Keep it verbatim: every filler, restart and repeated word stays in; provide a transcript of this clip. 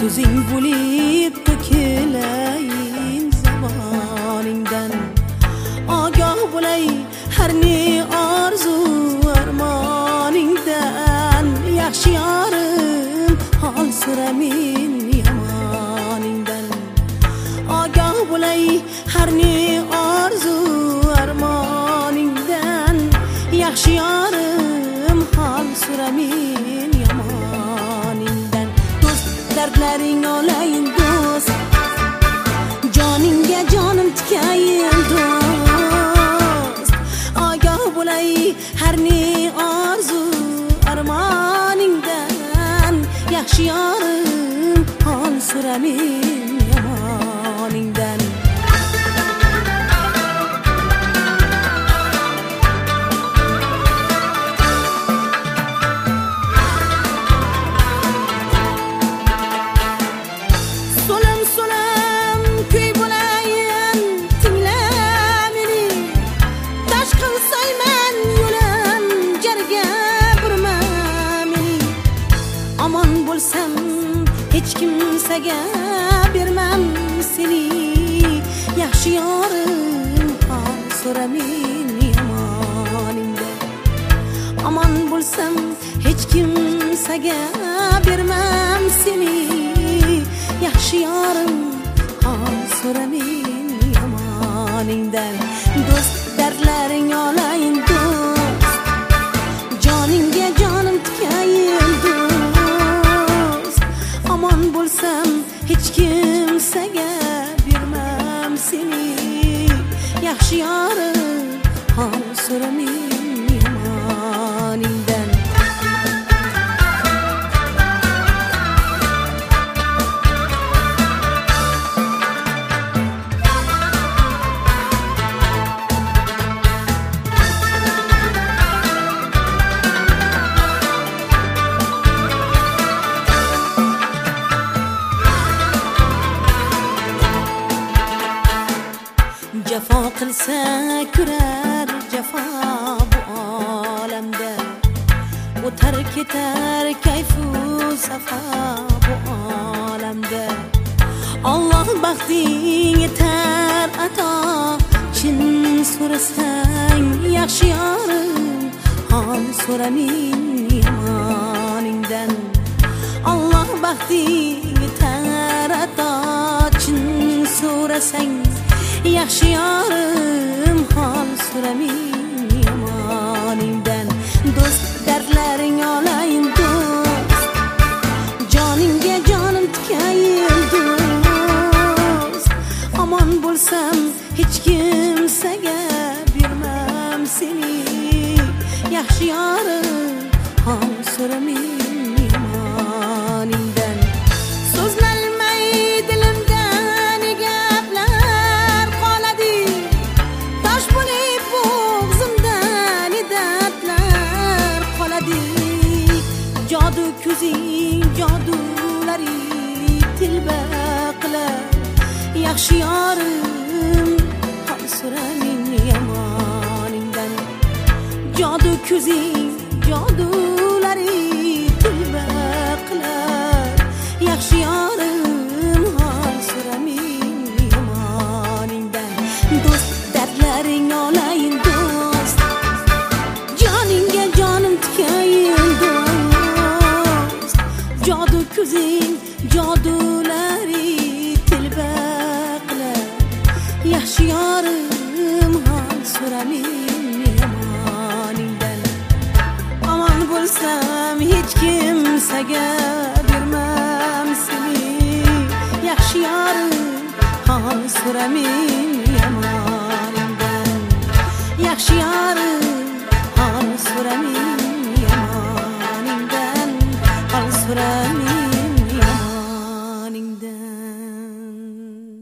so'zing bo'lib to'kilayin zamoningdan. Ogoh bo'lay har ne orzu armoningdan. Yaxshi yorim hol so'ramin yomoningdan. Ogoh bo'lay har ne orzu armoningdan. Yaxshi yorim hol so'ramin yomoningdan. Do'st dardlaring olayin do'st, joningga jonim tikayin do'st. Ogoh bo'lay har ne orzu armoningdan. Yaxshi yorim hol so'ramin yomoningdan. Aman bo'lsam hech kimsaga bermam seni. Yaxshi yorim hol so'ramin yomoningdan. Aman bo'lsam hech kimsaga bermam seni. Yaxshi yorim hol so'ramin yomoningdan. Do'st dardlaring olayin do'st, joningga jonim tikayin do'st. Aman bo'lsam hech kimsaga bermam seni. Yaxshi yorim hol so'ramin yomoningdan. Jafo qilsa kurar jafo bu olamda. O'tar ketar kayfu safo bu olamda. Alloh baxting yetar ato, chin so'rasang yaxshi yorim hol so'ramin yomoningdan. Alloh baxting yetar ato, chin so'rasang yaxshi yorim hol so'ramin yomoningdan. Do'st dardlaring olayin do'st, joningga jonim tikayin do'st. Aman bo'lsam hech kimsaga bermam seni. Yaxshi yorim hol so'ramin yomoningdan. So'zlanmay dilimdan gaplar qoladi, tosh bo'lib bo'g'zimdan dardlar qoladi. Jodu ko'zing jodulari tilba qilar. Yaxshi yorim hol so'ramin yomoningdan. Jodu ko'zing jodulari tilba qilar. Yaxshi yorim hol so'ramin yomoningdan. Do'st dardlaring olayin do'st, joningga jonim tikayin do'st. Jodu ko'zing jodulari tilba qilar. Yaxshi yorim hol so'ramin yomoningdan. Aman bo'lsam hech kimsaga bermam seni. Yaxshi yorim hol so'ramin yomon.